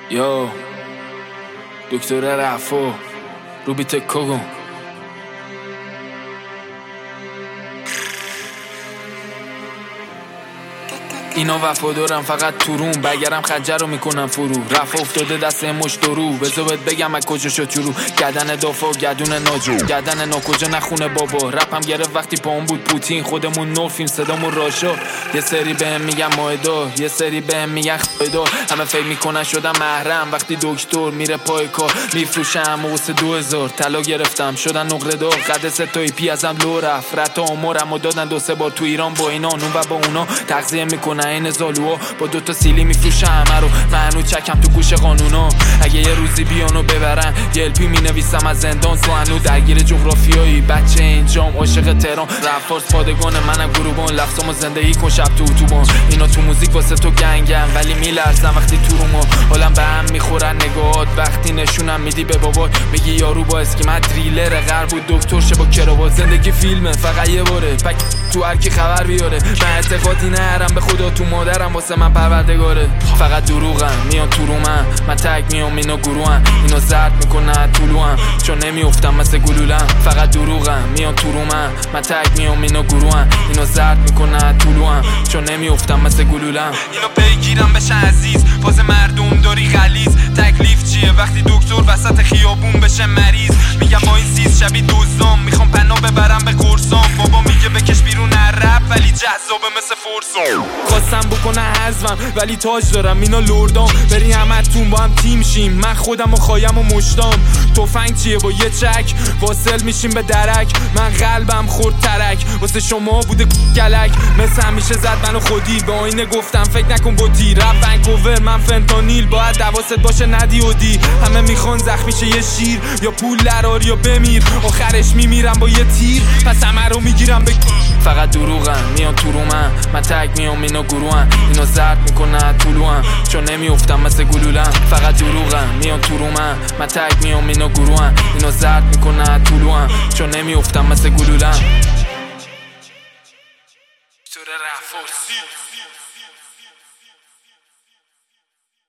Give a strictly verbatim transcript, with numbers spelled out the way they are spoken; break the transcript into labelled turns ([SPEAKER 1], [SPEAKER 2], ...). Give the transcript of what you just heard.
[SPEAKER 1] یا دکتر رفو روبیت کوگون اینا وفادارم فقط تو روم، بگرم خنجر رو میکنم فرو. رفع افتاده دست مشت درو، بذار بهت بگم از کجا شد شروع. گردن دافا گردون ناجو، گردن ناکجا نخونه بابا. رپم گرفت وقتی پاهم بود پوتین، خودمون نور فیلم صدامون راشا. یه سری بهم میگن مایدا، یه سری بهم میگن خایدا. همه فکر میکنن شدم محرم وقتی دکتر میره پای کار. میفروشم واسه دو هزار طلا گرفتم شدن نقره دار. قد سه تا ایپی ازم لو رفت، رتا آمارم و دادن دو سه بار تو ایران با اینا اون و با اونا تغذیه میکنن این زالوها. با دوتا سیلی میفروشم همه رو، منو چکم تو گوش قانونا. اگه یه روزی بیانو ببرن یه الپی مینویسم از زندان. سوانو درگیر جغرافیایی، بچه اینجام عاشق تهران. رفارس پادگان منم گروبان، لفظامو زندگی کن شب تو اتوبان. اینا تو موزیک واسه تو گنگن ولی میلرزن وقتی تو رو ما. حالم به هم میخورن نگاهات وقتی نشونم میدی به بابات. میگی یارو با اسکیمت دریلر غرب بود دکتر شه با کراوات. زندگی فیلمه فقط یه باره، پک تو هر کی خبر بیاره. من اعتقادی نرم به خدا تو مادرم واسه من پروردگاره. فقط دروغن میان تو رو من، من تگ میام اینا گروهن. اینا زرد میکنن طلوعن چون نمیافتم مثل گلولم. فقط دروغن میان تو رو من، من تگ میام اینا گروهن. اینا زرد میکنن طلوعن چون نمیافتم مثل گلولم. اینا پیگیرم بشن عزیز، فاز مردم داری غلیظ. تکلیف چیه وقتی دکتر وسط خیابون بشه مریض؟ میگم با این سیز شبیه دزدام، میخوام پناه ببرم به قرصام. بابا میگه بکش بیرون رپ ولی جذابه مثل فرسام. خواستم بکنه حزمم ولی تاج دارم اینا لردام. بری همتون با هم تیم شیم، من خودم و خایم و مشتام. تفنگ چیه با یه چک واصل میشیم به درک. من قلبم خورد ترک واسه شما بوده گلک. مثل همیشه زد منو خودی، به آینه گفتم فکر نکن بودی. رپ ونکوور من فنتانیل، باید دواست باشه ندی و دی. همه میخوان زخمی شه یه شیر، یا پول درار یا بمیر. آخرش میمیرم با یه تیر، پس همه رو میگیرم به فقط دروغن میان تو رو من، من تگ میام اینا گروهن. اینا زرد میکنن طلوعن چون نمیافتم مثل گلولم. فقط دروغن میان تو رو من، من تگ میام اینا گروهن. اینا زرد میکنن طلوعن چون نمیافتم مثل گلولم.